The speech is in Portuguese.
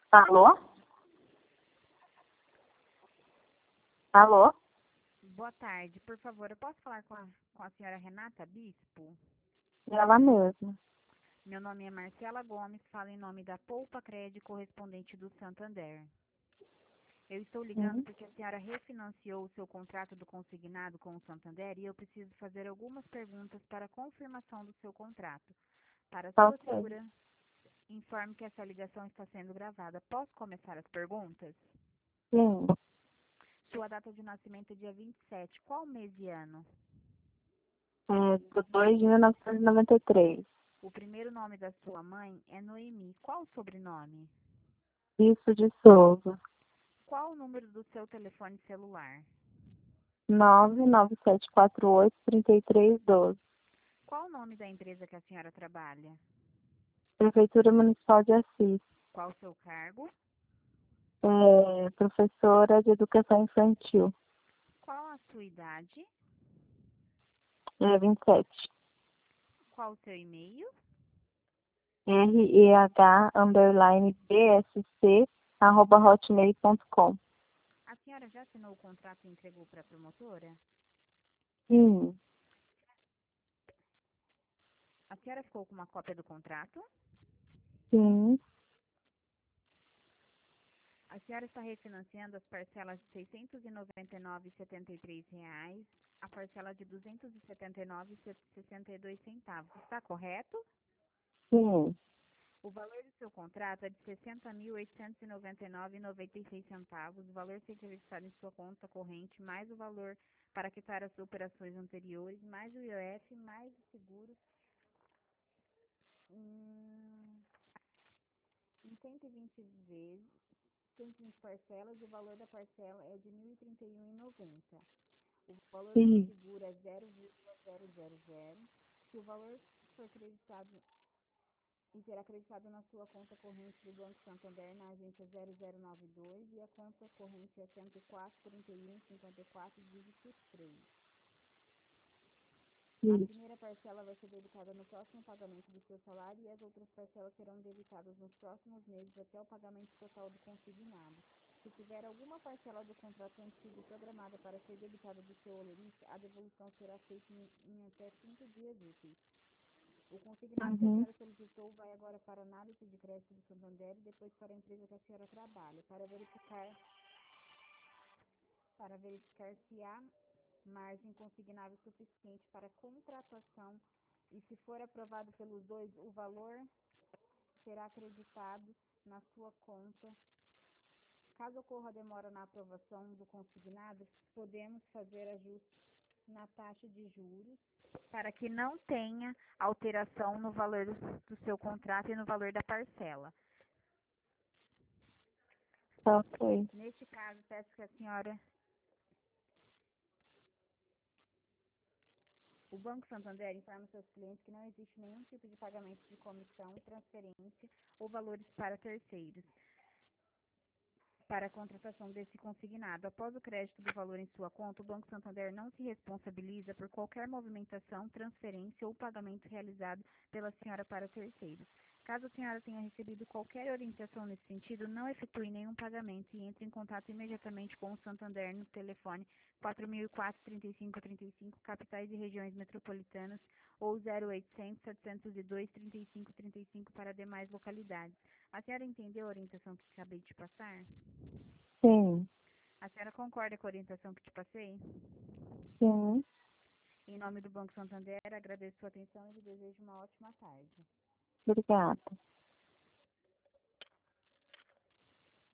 Alô? Alô? Boa tarde. Por favor, eu posso falar com a senhora Renata Bispo? Ela mesma. Meu nome é Marcela Gomes, falo em nome da Poupa Crédito correspondente do Santander. Eu estou ligando porque a senhora refinanciou o seu contrato do consignado com o Santander e eu preciso fazer algumas perguntas para a confirmação do seu contrato. Para sua Ok. segurança, informe que essa ligação está sendo gravada. Posso começar as perguntas? Sim. Sua data de nascimento é dia 27. Qual mês e ano? Do 2 de 1993. O primeiro nome da sua mãe é Noemi. Qual o sobrenome? Isso de Souza. Qual o número do seu telefone celular? 99748-3312. Qual o nome da empresa que a senhora trabalha? Prefeitura Municipal de Assis. Qual o seu cargo? Professora de Educação Infantil. Qual a sua idade? 27. Qual o seu e-mail? REH_BSC@hotmail.com. A senhora já assinou o contrato e entregou para a promotora? Sim. A senhora ficou com uma cópia do contrato? Sim. A senhora está refinanciando as parcelas de R$ 699,73, a parcela de R$ 279,62. Está correto? Sim. O valor do seu contrato é de R$ 60.899,96. O valor ser acreditado em sua conta corrente, mais o valor para quitar as operações anteriores, mais o IOF, mais o seguro, em 120 vezes, 120 parcelas, e o valor da parcela é de R$ 1.031,90. O valor do Sim. seguro é 0,000. Se o valor for acreditado e será acreditado na sua conta corrente do Banco Santander na agência 0092 e a conta corrente é 104.31.54, dígito 3. A primeira parcela vai ser debitada no próximo pagamento do seu salário e as outras parcelas serão debitadas nos próximos meses até o pagamento total do consignado. Se tiver alguma parcela do contrato antigo programada para ser debitada do seu holerista, a devolução será feita em até 5 dias úteis. O consignado que a senhora solicitou vai agora para a análise de crédito do Santander e depois para a empresa que a senhora trabalha, para verificar se há margem consignável suficiente para contratação e, se for aprovado pelos dois, o valor será acreditado na sua conta. Caso ocorra demora na aprovação do consignado, podemos fazer ajustes na taxa de juros para que não tenha alteração no valor do seu contrato e no valor da parcela. Ok. Neste caso, peço que a senhora... O Banco Santander informa seus clientes que não existe nenhum tipo de pagamento de comissão, transferência ou valores para terceiros para a contratação desse consignado. Após o crédito do valor em sua conta, o Banco Santander não se responsabiliza por qualquer movimentação, transferência ou pagamento realizado pela senhora para terceiros. Caso a senhora tenha recebido qualquer orientação nesse sentido, não efetue nenhum pagamento e entre em contato imediatamente com o Santander no telefone 4004-3535, capitais e regiões metropolitanas, ou 0800-702-3535 para demais localidades. A senhora entendeu a orientação que acabei de passar? Sim. A senhora concorda com a orientação que te passei? Sim. Em nome do Banco Santander, agradeço sua atenção e lhe desejo uma ótima tarde. Obrigada.